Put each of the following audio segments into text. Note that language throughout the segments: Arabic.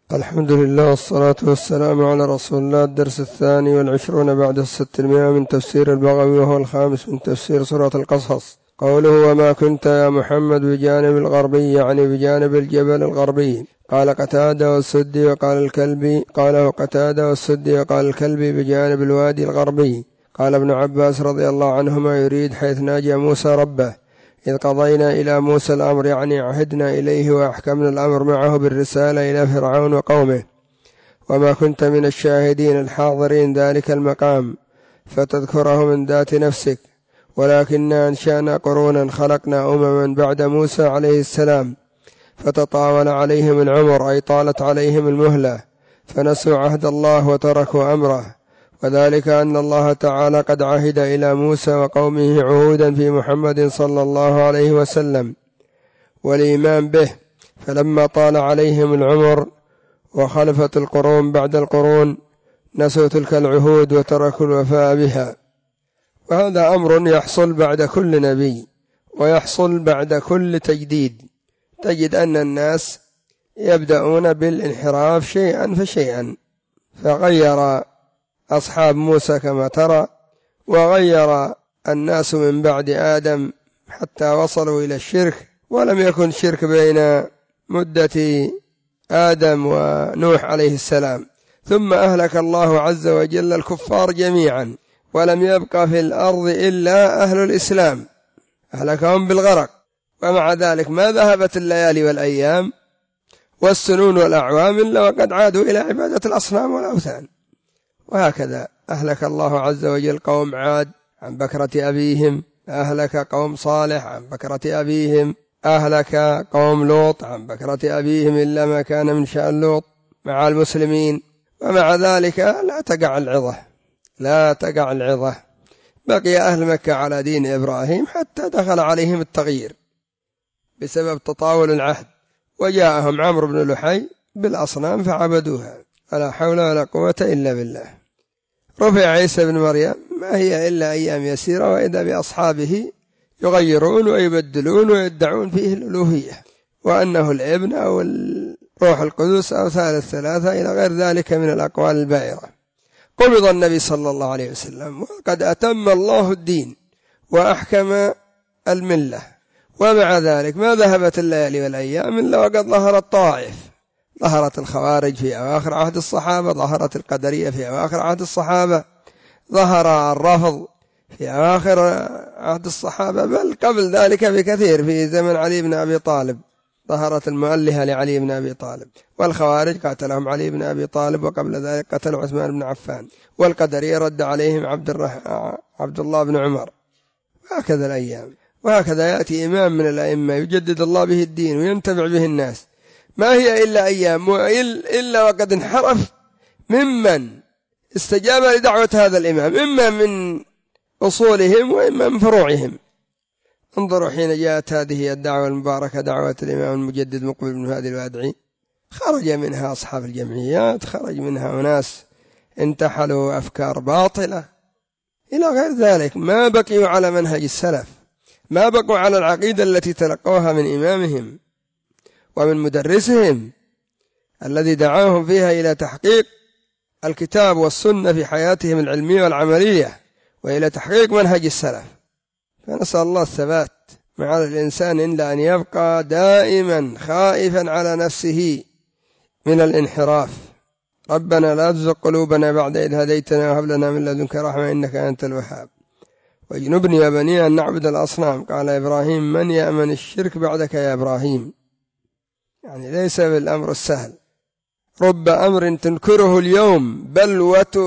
الحمد لله والصلاة والسلام على رسول الله. الدرس 22 بعد 600 من تفسير البغوي، وهو 5 من تفسير سورة القصص. قوله: وما كنت يا محمد بجانب الغربي، يعني بجانب الجبل الغربي. قال قتادة والسدي وقال الكلبي، قاله قتادة والسدي وقال الكلبي بجانب الوادي الغربي. قال ابن عباس رضي الله عنهما: يريد حيث ناجى موسى ربه إذ قضينا إلى موسى الأمر، يعني عهدنا إليه وأحكمنا الأمر معه بالرسالة إلى فرعون وقومه. وما كنت من الشاهدين الحاضرين ذلك المقام فتذكره من ذات نفسك، ولكننا أنشأنا قرونا خلقنا أمما بعد موسى عليه السلام فتطاول عليهم العمر، أي طالت عليهم المهلة، فنسوا عهد الله وتركوا أمره. وذلك أن الله تعالى قد عهد إلى موسى وقومه عهودا في محمد صلى الله عليه وسلم والإيمان به، فلما طال عليهم العمر وخلفت القرون بعد القرون نسوا تلك العهود وتركوا الوفاء بها. وهذا أمر يحصل بعد كل نبي ويحصل بعد كل تجديد. تجد أن الناس يبدأون بالانحراف شيئا فشيئا، فغير أصحاب موسى كما ترى، وغير الناس من بعد آدم حتى وصلوا إلى الشرك، ولم يكن شرك بين مدة آدم ونوح عليه السلام. ثم أهلك الله عز وجل الكفار جميعا، ولم يبقى في الأرض إلا أهل الإسلام، أهلكهم بالغرق. ومع ذلك ما ذهبت الليالي والأيام والسنون والأعوام إلا وقد عادوا إلى عبادة الأصنام والأوثان. وهكذا أهلك الله عز وجل قوم عاد عن بكرة أبيهم، أهلك قوم صالح عن بكرة أبيهم، أهلك قوم لوط عن بكرة أبيهم، إلا ما كان من شأن لوط مع المسلمين. ومع ذلك لا تقع العظة. بقي أهل مكة على دين إبراهيم حتى دخل عليهم التغيير بسبب تطاول العهد، وجاءهم عمرو بن لحي بالأصنام فعبدوها، ولا حول ولا قوة إلا بالله. رفع عيسى بن مريم، ما هي إلا أيام يسيرة، وإذا بأصحابه يغيرون ويبدلون ويدعون فيه الألوهية، وأنه الابن أو الروح القدس أو ثالث ثلاثة إلى غير ذلك من الأقوال البائرة. قبض النبي صلى الله عليه وسلم وقد أتم الله الدين وأحكم الملة، ومع ذلك ما ذهبت الليالي والأيام إلا وقد ظهرت طائف، ظهرت الخوارج في أواخر عهد الصحابة، ظهرت القدرية في أواخر عهد الصحابة، ظهر الرافض في أواخر عهد الصحابة، بل قبل ذلك بكثير في زمن علي بن أبي طالب ظهرت المؤلهة لعلي بن أبي طالب، والخوارج قاتلهم علي بن أبي طالب، وقبل ذلك قتلوا عثمان بن عفان، والقدرية رد عليهم عبد الله بن عمر. وهكذا الأيام، وهكذا يأتي إمام من الأئمة يجدد الله به الدين وينتفع به الناس، ما هي إلا أيام إلا وقد انحرف ممن استجاب لدعوة هذا الإمام، إما من أصولهم وإما من فروعهم. انظروا حين جاءت هذه الدعوة المباركة، دعوة الإمام المجدد مقبل بن هادي الوادعي، خرج منها أصحاب الجمعيات، خرج منها أناس انتحلوا أفكار باطلة إلى غير ذلك، ما بقيوا على منهج السلف، ما بقوا على العقيدة التي تلقوها من إمامهم ومن مدرسهم الذي دعاهم فيها إلى تحقيق الكتاب والسنة في حياتهم العلمية والعملية، وإلى تحقيق منهج السلف. فنسأل الله الثبات. مع الإنسان إلا أن يبقى دائما خائفا على نفسه من الانحراف. ربنا لا تزغ قلوبنا بعد إذ هديتنا وهب لنا من لدنك رحمة إنك أنت الوهاب، واجنبني وبني أن نعبد الأصنام. قال إبراهيم: من يأمن الشرك بعدك يا إبراهيم؟ يعني ليس بالأمر السهل، رب أمر تنكره اليوم بل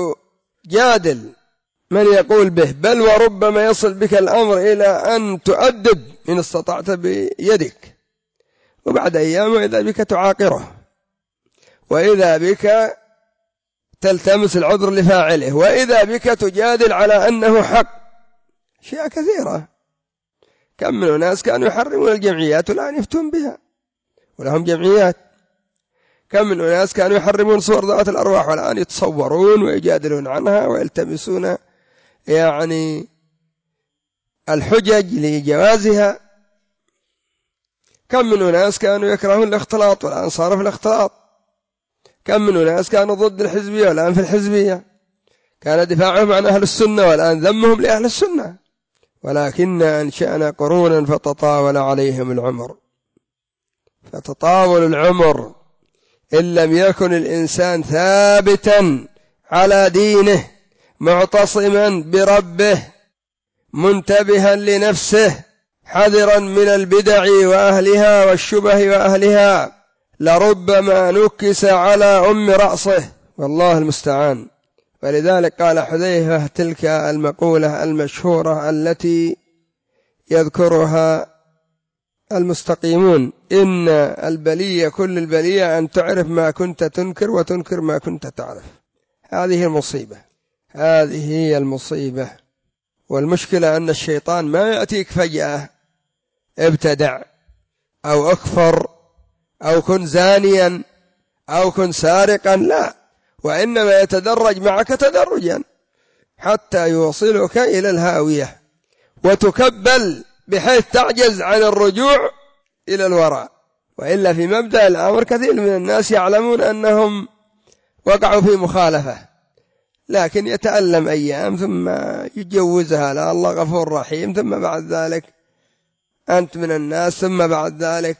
وتجادل من يقول به، بل وربما يصل بك الأمر إلى أن تؤدب إن استطعت بيدك، وبعد أيام وإذا بك تعاقره، وإذا بك تلتمس العذر لفاعله، وإذا بك تجادل على أنه حق. أشياء كثيرة. كم من ناس كانوا يحرمون الجمعيات والآن يفتون بها ولهم جمعيات. كم من ناس كانوا يحرمون صور ذوات الأرواح والآن يتصورون ويجادلون عنها ويلتمسون يعني الحجج لجوازها. كم من ناس كانوا يكرهون الاختلاط والآن صار في الاختلاط. كم من ناس كانوا ضد الحزبية والآن في الحزبية، كان دفاعهم عن أهل السنة والآن ذمهم لأهل السنة، ولكن أنشأنا قرونا فتطاول عليهم العمر. فتطاول العمر إن لم يكن الإنسان ثابتا على دينه معتصما بربه منتبها لنفسه حذرا من البدع وأهلها والشبه وأهلها، لربما نكس على أم رأسه، والله المستعان. ولذلك قال حذيفة تلك المقولة المشهورة التي يذكرها المستقيمون: إن البلية كل البلية أن تعرف ما كنت تنكر وتنكر ما كنت تعرف. هذه المصيبة، هذه هي المصيبة. والمشكلة أن الشيطان ما يأتيك فجأة ابتدع أو أكفر أو كن زانيا أو كن سارقا، لا، وإنما يتدرج معك تدرجا حتى يوصلك إلى الهاوية وتكبل بحيث تعجز عن الرجوع إلى الوراء. وإلا في مبدأ الأمر كثير من الناس يعلمون أنهم وقعوا في مخالفة، لكن يتألم أيام ثم يجوزها، لا الله غفور رحيم، ثم بعد ذلك أنت من الناس، ثم بعد ذلك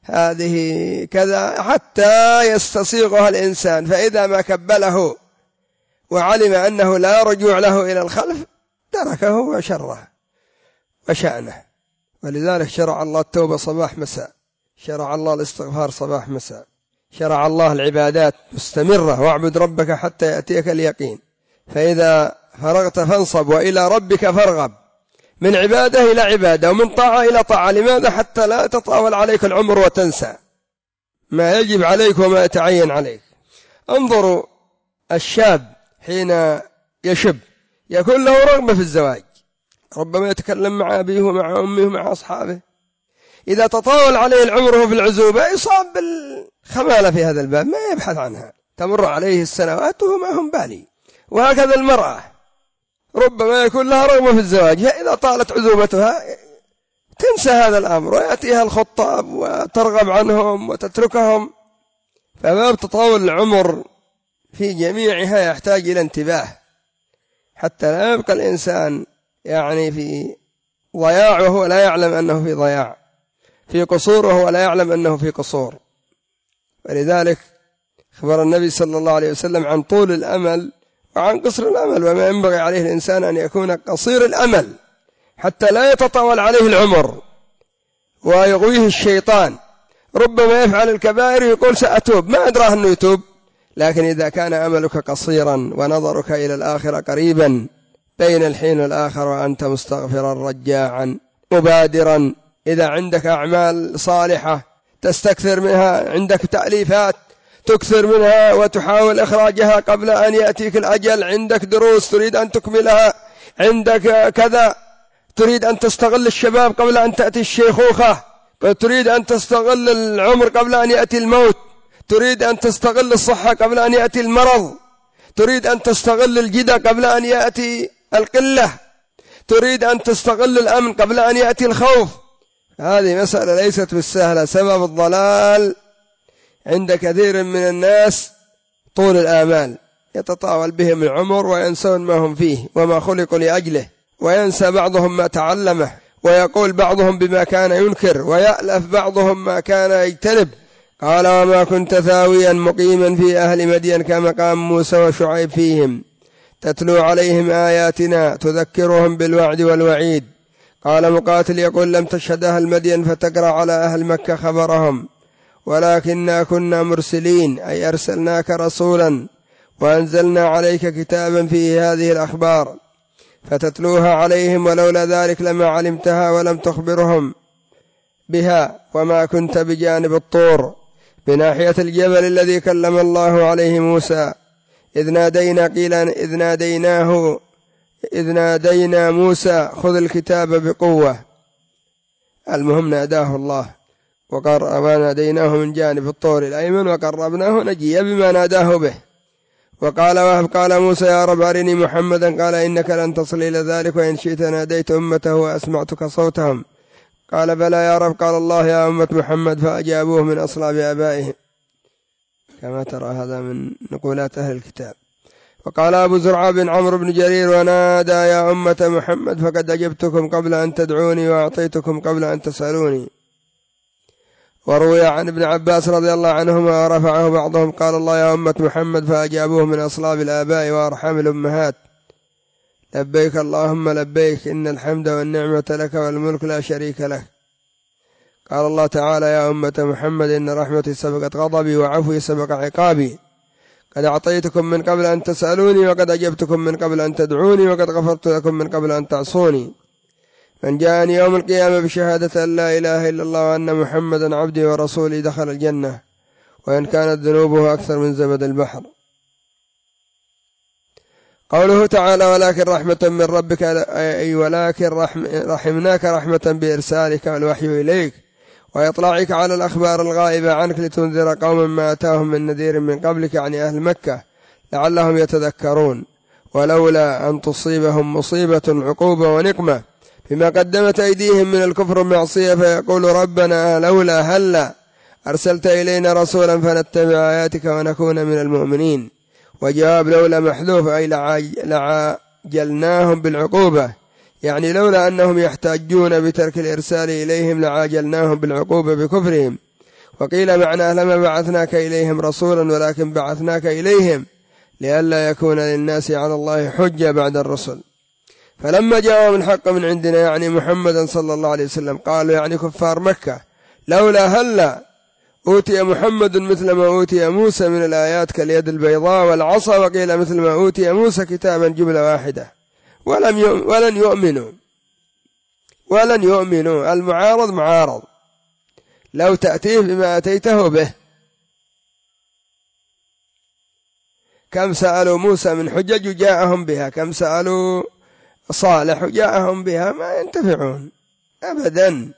هذه كذا، حتى يستصيغها الإنسان. فإذا ما كبله وعلم أنه لا رجوع له إلى الخلف تركه وشره وشأنه. ولذلك شرع الله التوبة صباح مساء، شرع الله الاستغفار صباح مساء، شرع الله العبادات مستمرة: واعبد ربك حتى يأتيك اليقين، فإذا فرغت فانصب وإلى ربك فارغب. من عبادة إلى عبادة ومن طاعة إلى طاعة. لماذا؟ حتى لا تطاول عليك العمر وتنسى ما يجب عليك وما يتعين عليك. انظروا الشاب حين يشب يكون له رغبة في الزواج، ربما يتكلم مع أبيه ومع أمه ومع أصحابه. إذا تطاول عليه العمر وهو في العزوبة يصاب بالخمالة في هذا الباب، ما يبحث عنها، تمر عليه السنوات وهو ما هم بالي. وهكذا المرأة ربما يكون لها رغبة في الزواج، فإذا طالت عزوبتها تنسى هذا الأمر ويأتيها الخطاب وترغب عنهم وتتركهم. فباب تطاول العمر في جميعها يحتاج إلى انتباه حتى لا يبقى الإنسان يعني في ضياع وهو لا يعلم أنه في ضياع، في قصور وهو لا يعلم أنه في قصور. ولذلك خبر النبي صلى الله عليه وسلم عن طول الأمل وعن قصر الأمل، وما ينبغي عليه الإنسان أن يكون قصير الأمل حتى لا يتطاول عليه العمر ويغويه الشيطان. ربما يفعل الكبائر يقول سأتوب، ما أدراه أنه يتوب. لكن إذا كان أملك قصيرا ونظرك إلى الآخرة قريبا بين الحين والآخر وأنت مستغفرا رجاعا مبادرا، إذا عندك أعمال صالحة تستكثر منها، عندك تأليفات تكثر منها وتحاول إخراجها قبل أن يأتيك الأجل، عندك دروس تريد أن تكملها، عندك كذا، تريد أن تستغل الشباب قبل أن تأتي الشيخوخة، تريد أن تستغل العمر قبل أن يأتي الموت، تريد أن تستغل الصحة قبل أن يأتي المرض، تريد أن تستغل الجدة قبل أن يأتي القلة، تريد أن تستغل الأمن قبل أن يأتي الخوف. هذه مسألة ليست بالسهلة. سبب الضلال عند كثير من الناس طول الآمال، يتطاول بهم العمر وينسون ما هم فيه وما خلقوا لأجله، وينسى بعضهم ما تعلمه، ويقول بعضهم بما كان ينكر، ويألف بعضهم ما كان يجتنب. قال: وما كنت ثاويا مقيما في أهل مدين كمقام موسى وشعيب فيهم تتلو عليهم آياتنا تذكرهم بالوعد والوعيد. قال مقاتل يقول: لم تشهد أهل مدين فتقرأ على أهل مكة خبرهم، ولكننا كنا مرسلين، أي أرسلناك رسولا وأنزلنا عليك كتابا فيه هذه الأخبار فتتلوها عليهم، ولولا ذلك لما علمتها ولم تخبرهم بها. وما كنت بجانب الطور بناحية الجبل الذي كلم الله عليه موسى إذ نادينا موسى خذ الكتاب بقوة. المهم ناداه الله وناديناه من جانب الطور الأيمن وقربناه نجيا بما ناداه به. وقال وهب قال موسى: يا رب أرني محمدا. قال: إنك لن تصل إلى ذلك، وإن شئت ناديت أمته وأسمعتك صوتهم. قال: بلى يا رب. قال الله: يا أمة محمد، فأجابوه من أصلاب آبائهم. كما ترى هذا من نقولات أهل الكتاب. وقال أبو زرعة بن عمرو بن جرير: ونادى يا أمة محمد فقد أجبتكم قبل أن تدعوني وأعطيتكم قبل أن تسألوني. وروي عن ابن عباس رضي الله عنهما ورفعه بعضهم قال: الله يا أمة محمد، فأجابوه من أصلاب الآباء وأرحام الأمهات: لبيك اللهم لبيك، إن الحمد والنعمة لك والملك لا شريك لك. قال الله تعالى: يا أمة محمد، إن رحمتي سبقت غضبي وعفوي سبق عقابي، قد أعطيتكم من قبل أن تسألوني، وقد أجبتكم من قبل أن تدعوني، وقد غفرت لكم من قبل أن تعصوني. من جاءني يوم القيامة بشهادة أن لا إله إلا الله وأن محمدا عبدي ورسولي دخل الجنة، وإن كانت ذنوبه أكثر من زبد البحر. قوله تعالى: ولكن رحمة من ربك، أي ولكن رحمناك رحمة بإرسالك والوحي إليك وإطلاعك على الأخبار الغائبة عنك لتنذر قوما ما أتاهم من نذير من قبلك، يعني أهل مكة، لعلهم يتذكرون. ولولا أن تصيبهم مصيبة عقوبة ونقمة بما قدمت أيديهم من الكفر والمعصية فيقول ربنا لولا هلا أرسلت إلينا رسولا فنتبع آياتك ونكون من المؤمنين. وجواب لولا محذوف، أي لعاجلناهم بالعقوبة، يعني لولا أنهم يحتاجون بترك الإرسال إليهم لعاجلناهم بالعقوبة بكفرهم. وقيل معناه: لما بعثناك إليهم رسولا ولكن بعثناك إليهم لئلا يكون للناس على الله حجة بعد الرسل. فلما جاءهم الحق من عندنا، يعني محمدا صلى الله عليه وسلم، قالوا يعني كفار مكة: لولا هلا أوتي محمد مثل ما أوتي موسى من الآيات كاليد البيضاء والعصا، وقيل مثل ما أوتي موسى كتابا جملة واحدة، ولن يؤمنوا. المعارض معارض، لو تأتيه بما أتيته به. كم سألوا موسى من حجج جاءهم بها، كم سألوا صالح جاءهم بها، ما ينتفعون أبدا.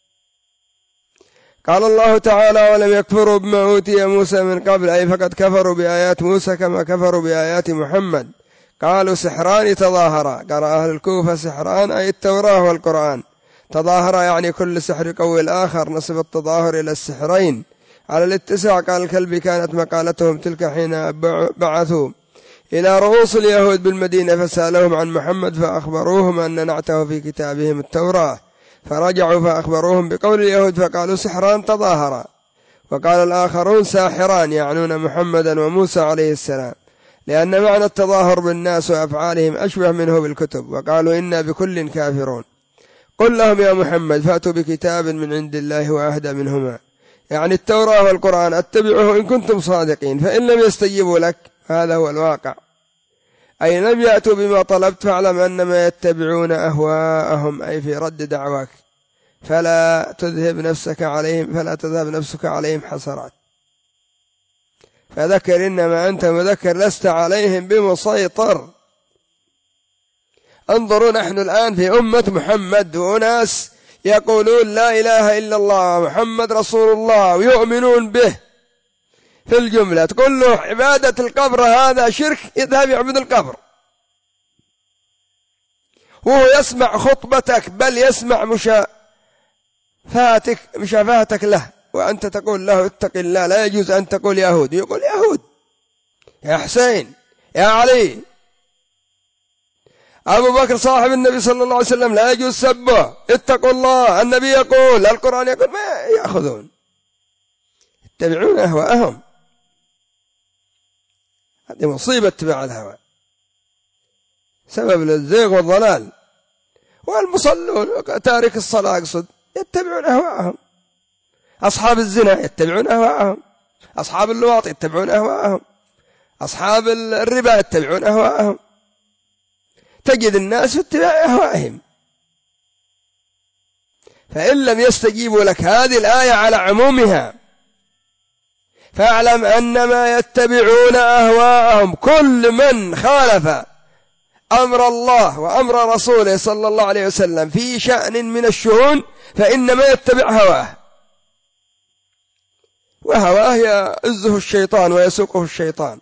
قال الله تعالى: ولم يكفروا بما أوتي موسى من قبل، أي فقد كفروا بآيات موسى كما كفروا بآيات محمد. قالوا سحران تظاهرا، قرأ أهل الكوفة سحران أي التوراة والقرآن، تظاهرا يعني كل سحر يقوي الآخر، نسب التظاهر إلى السحرين على الاتساع. قال الكلبي: كانت مقالتهم تلك حين بعثوا إلى رؤوس اليهود بالمدينة فسألهم عن محمد فأخبروهم أن نعته في كتابهم التوراة، فرجعوا فأخبروهم بقول اليهود فقالوا سحران تظاهرا. وقال الآخرون ساحران، يعنون محمدا وموسى عليه السلام، لأن معنى التظاهر بالناس وأفعالهم أشبه منه بالكتب. وقالوا إنا بكل كافرون. قل لهم يا محمد فأتوا بكتاب من عند الله وأهدى منهما، يعني التوراة والقرآن، اتبعوه إن كنتم صادقين، فإن لم يستجيبوا لك هذا هو الواقع، أي لم يأتوا بما طلبت، فاعلم أنما يتبعون أهواءهم، أي في رد دعواك، فلا تذهب نفسك عليهم حسرات، فذكر إنما أنت مذكر لست عليهم بمسيطر. انظروا نحن الآن في أمة محمد وأناس يقولون لا إله إلا الله محمد رسول الله ويؤمنون به في الجملة، تقول له عبادة القبر هذا شرك، يذهب يعبد القبر، وهو يسمع خطبتك بل يسمع مشافهتك له، وأنت تقول له اتق الله. لا يجوز أن تقول يهود، يقول يهود، يا حسين، يا علي. أبو بكر صاحب النبي صلى الله عليه وسلم لا يجوز سبه، اتقوا الله، النبي يقول، القرآن يقول، ما يأخذون، يتبعون أهواءهم. هذه مصيبة اتباع الهوى، سبب للزيغ والضلال. والمصلون تارك الصلاة أقصد يتبعون أهواءهم، أصحاب الزنا يتبعون أهواءهم، أصحاب اللواط يتبعون أهواءهم، أصحاب الربا يتبعون أهواءهم. تجد الناس في اتباع أهوائهم. فإن لم يستجيبوا لك هذه الآية على عمومها، فاعلم أنما يتبعون أهواءهم. كل من خالف أمر الله وأمر رسوله صلى الله عليه وسلم في شأن من الشؤون فإنما يتبع هواه، وهواه يعزه الشيطان ويسوقه الشيطان.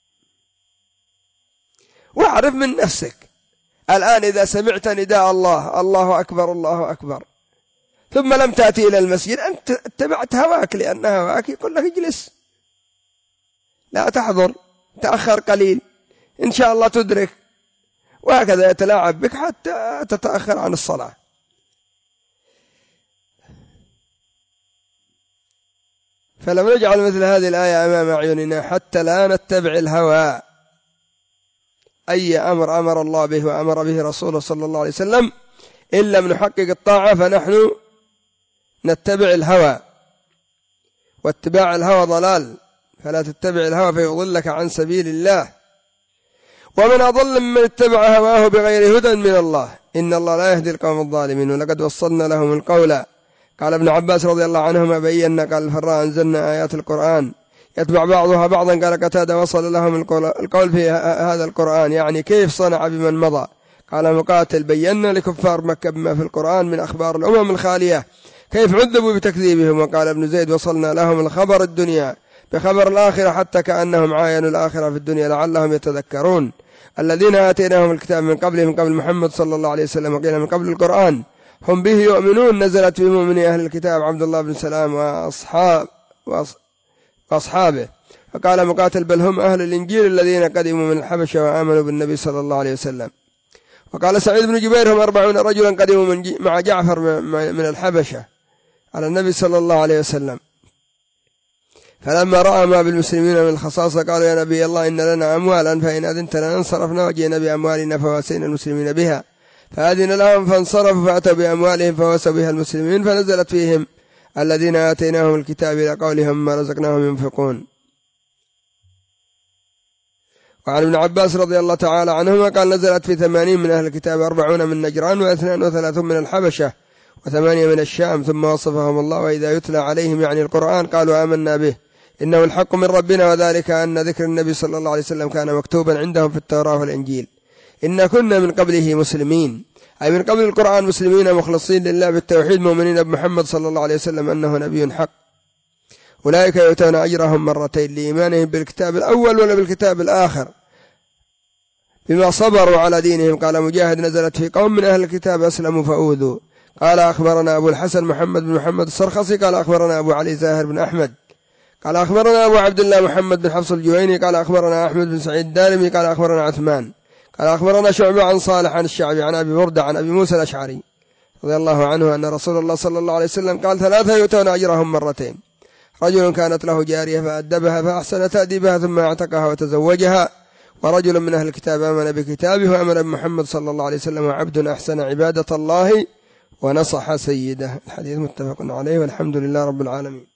واعرف من نفسك الآن إذا سمعت نداء الله الله أكبر الله أكبر ثم لم تأتي إلى المسجد، أنت اتبعت هواك، لأن هواك يقول لك اجلس، لا تحضر، تأخر قليل إن شاء الله تدرك، وهكذا يتلاعب بك حتى تتأخر عن الصلاة. فلم نجعل مثل هذه الآية أمام أعيننا حتى لا نتبع الهوى. أي أمر أمر الله به وأمر به رسوله صلى الله عليه وسلم إن لم نحقق الطاعة فنحن نتبع الهوى، واتباع الهوى ضلال، فلا تتبع الهوى فيضلك عن سبيل الله. ومن أضل ممن اتبع هواه بغير هدى من الله، إن الله لا يهدي القوم الظالمين. ولقد وصلنا لهم القول. قال ابن عباس رضي الله عنهما بينا قال الفراء أنزلنا آيات القرآن يتبع بعضها بعضا. قال قتادة وصل لهم القول في هذا القرآن، يعني كيف صنع بمن مضى. قال مقاتل بينا لكفار مكة بما في القرآن من أخبار الأمم الخالية كيف عذبوا بتكذيبهم. وقال ابن زيد وصلنا لهم الخبر الدنيا بخبر الآخرة حتى كأنهم عاينوا الآخرة في الدنيا لعلهم يتذكرون. الذين آتيناهم الكتاب من قبلهم قبل محمد صلى الله عليه وسلم وقيل من قبل القرآن هم به يؤمنون، نزلت في مؤمن أهل الكتاب عبد الله بن سلام وأصحابه. فقال مقاتل بل هم أهل الإنجيل الذين قدموا من الحبشة وآمنوا بالنبي صلى الله عليه وسلم. وقال سعيد بن جبير هم 40 رجلا قدموا مع جعفر من الحبشة على النبي صلى الله عليه وسلم. فلما رأى ما بالمسلمين من الخصاصة قالوا يا نبي الله إن لنا أموالا فإن أذنت لنا انصرفنا وجئنا بأموالنا فواسينا المسلمين بها، فأذن لهم فانصرفوا فأتوا بأموالهم فواسوا بها المسلمين، فنزلت فيهم الذين آتيناهم الكتاب إلى قولهم ما رزقناهم ينفقون. وعن ابن عباس رضي الله تعالى عنهما قال نزلت في 80 من أهل الكتاب 40 من نجران و32 من الحبشة و8 من الشام، ثم وصفهم الله وإذا يتلى عليهم يعني القرآن قالوا آمنا به إنه الحق من ربنا، وذلك أن ذكر النبي صلى الله عليه وسلم كان مكتوبا عندهم في التوراة والإنجيل. إن كنا من قبله مسلمين، أي من قبل القرآن مسلمين مخلصين لله بالتوحيد مؤمنين بمحمد صلى الله عليه وسلم أنه نبي حق. أولئك يؤتون أجرهم مرتين لإيمانهم بالكتاب الأول ولا بالكتاب الآخر بما صبروا على دينهم. قال مجاهد نزلت في قوم من أهل الكتاب أسلموا فأوذوا. قال أخبرنا أبو الحسن محمد بن محمد السرخسي قال أخبرنا أبو علي زاهر بن أحمد قال أخبرنا أبو عبد الله محمد بن حفص الجويني قال أخبرنا أحمد بن سعيد الدارمي قال أخبرنا عثمان قال أخبرنا شعبة عن صالح عن الشعبي عن أبي بردة عن أبي موسى الأشعري رضي الله عنه أن رسول الله صلى الله عليه وسلم قال 3 يؤتون أجرهم مرتين: رجل كانت له جارية فأدبها فأحسن تأديبها ثم اعتقها وتزوجها، ورجل من أهل الكتاب آمن بكتابه وآمن بمحمد صلى الله عليه وسلم، وعبد أحسن عبادة الله ونصح سيده. الحديث متفق عليه والحمد لله رب العالمين.